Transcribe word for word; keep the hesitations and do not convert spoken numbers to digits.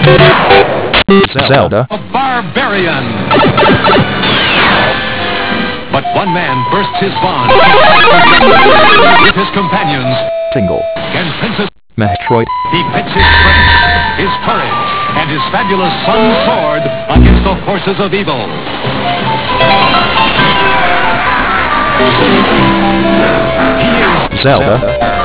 Zelda. A barbarian. But one man bursts his bond with his companions. Tingle. Can Princess Metroid. he pits his strength, his courage, and his fabulous sun sword against the forces of evil. He is Zelda.